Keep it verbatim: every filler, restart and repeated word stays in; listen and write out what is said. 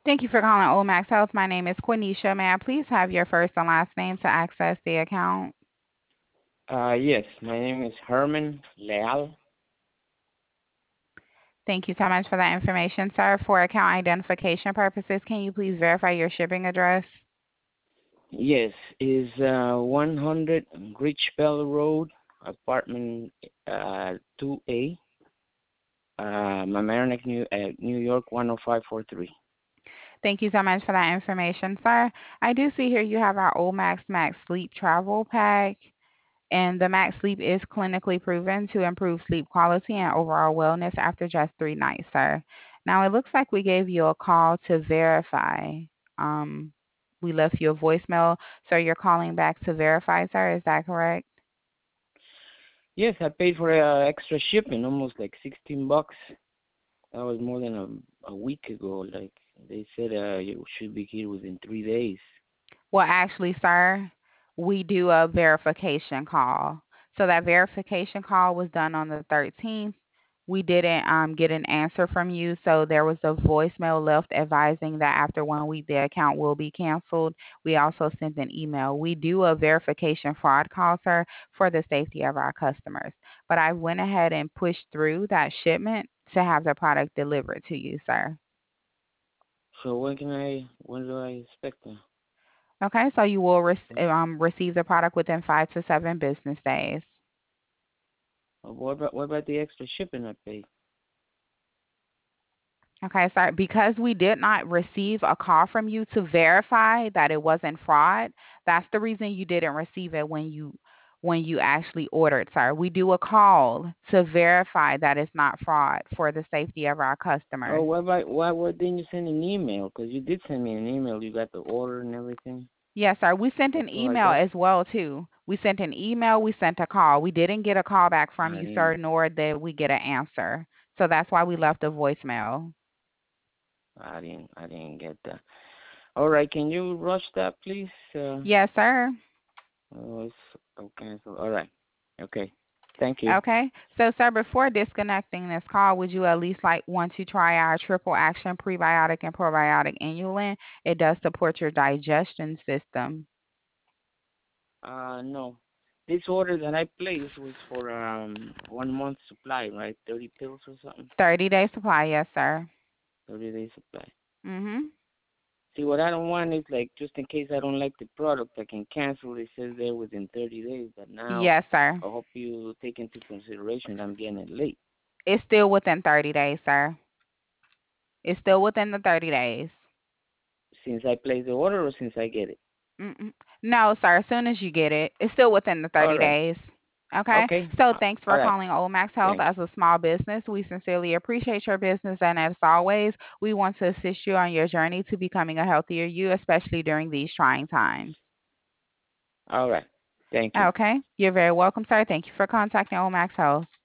Thank you for calling Old Max Health. My name is Quenisha. May I please have your first and last name to access the account? Uh, yes, my name is Herman Leal. Thank you so much for that information, sir. For account identification purposes, can you please verify your shipping address? Yes, is uh, one hundred Richbell Road, apartment uh, two A, uh, Mamaroneck, New, uh, New York one oh five four three. Thank you so much for that information, sir. I do see here you have our Old Max Max Sleep Travel Pack, and the Max Sleep is clinically proven to improve sleep quality and overall wellness after just three nights, sir. Now, it looks like we gave you a call to verify. Um, we left you a voicemail, so you're calling back to verify, sir. Is that correct? Yes, I paid for uh, extra shipping, almost like sixteen bucks. That was more than a, a week ago. Like they said, uh, you should be here within three days. Well, actually, sir, we do a verification call. So that verification call was done on the thirteenth. We didn't um, get an answer from you, so there was a voicemail left advising that after one week the account will be canceled. We also sent an email. We do a verification fraud call, sir, for the safety of our customers. But I went ahead and pushed through that shipment to have the product delivered to you, sir. So when can I? When do I expect them? Okay, so you will rec- um, receive the product within five to seven business days. Uh, What about what about the extra shipping I paid? Okay, so because we did not receive a call from you to verify that it wasn't fraud, that's the reason you didn't receive it when you when you actually ordered, sir. We do a call to verify that it's not fraud for the safety of our Oh, customers. why about why why didn't you send an email? Because you did send me an email. You got the order and everything. Yes, sir. We sent That's an all I email got. as well too. We sent an email, we sent a call. We didn't get a call back from I you, didn't. sir, nor did we get an answer. So that's why we left a voicemail. I didn't. I didn't get that. All right. Can you rush that, please? Uh, Yes, sir. oh, it's oh, cancel. All right. Okay. Thank you. Okay. So, sir, before disconnecting this call, would you at least like want to try our triple action prebiotic and probiotic inulin? It does support your digestion system. Uh, no. This order that I placed was for um one month supply, right? Thirty pills or something. thirty day supply, yes, sir. Thirty day supply. Mhm. See, what I don't want is like just in case I don't like the product, I can cancel. It says there within thirty days, but now Yes, sir. I hope you take into consideration that I'm getting it late. It's still within thirty days, sir. It's still within the thirty days. Since I place the order or since I get it? Mm-mm. No, sir. As soon as you get it, it's still within the All thirty right. days. Okay. Okay. So Uh, thanks all for right. calling Old Max Health Thanks. as a small business. We sincerely appreciate your business, and as always, we want to assist you on your journey to becoming a healthier you, especially during these trying times. All right. Thank you. Okay. You're very welcome, sir. Thank you for contacting Old Max Health.